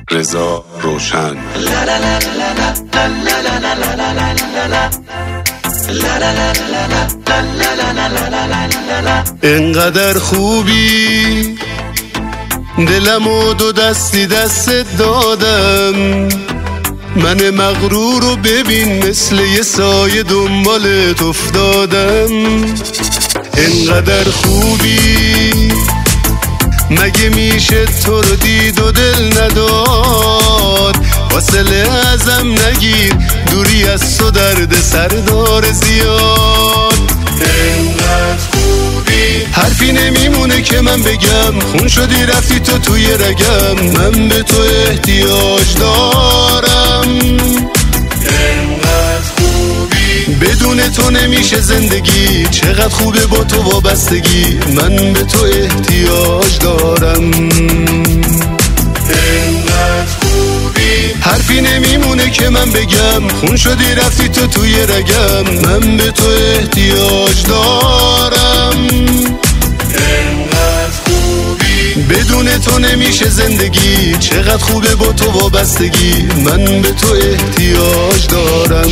رضا روشن. انقدر خوبی دلمو دو دستی دستت دادم، من مغرور رو ببین مثل یه سایه دنبالت افتادم. انقدر خوبی مگه میشه تو رو دید و دل نداد، فاصله ازم نگیر دوری از تو درد سردار زیاد. انقدر خوبی حرفی نمیمونه که من بگم، خون شدی رفتی تو توی رگم، من به تو احتیاج دارم. انقدر خوبی بدون تو نمیشه زندگی، چقدر خوبه با تو وابستگی، من به تو احتیاج دارم. انقدر خوبی حرفی نمیمونه که من بگم، خون شدی رفتی تو توی رگم، من به تو احتیاج دارم. انقدر خوبی بدون تو نمیشه زندگی، چقدر خوبه با تو وابستگی، من به تو احتیاج دارم.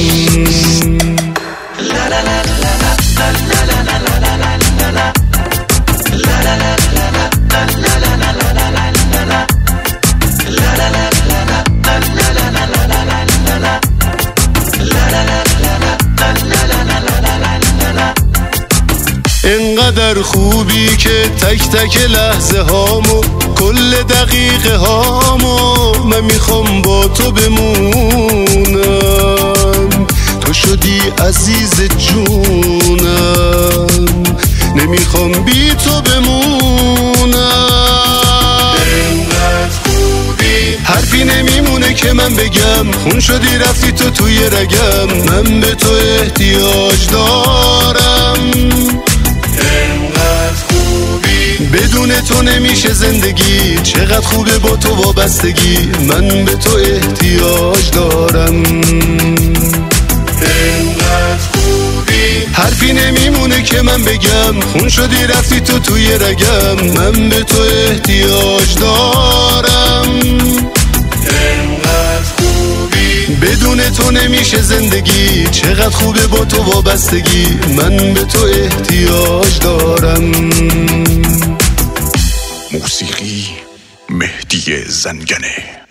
انقدر خوبی که تک تک لحظه هامو کل دقیقه هامو من میخوام با تو بمونم، تو شدی عزیز جونم، نمیخوام بی تو بمونم. انقدر خوبی حرفی نمیمونه که من بگم، خون شدی رفتی تو توی رگم، من به تو احتیاج دارم. انقدر خوبی بدون تو نمیشه زندگی، چقدر خوبه با تو وابستگی، من به تو احتیاج دارم. انقدر خوبی حرفی نمیمونه که من بگم، خون شدی رفتی تو توی رگم، من به تو احتیاج دارم. انقدر خوبی بدون تو نمیشه زندگی، چقدر خوبه با تو وابستگی، من به تو احتیاج دارم. موسیقی مهدی زنگنه.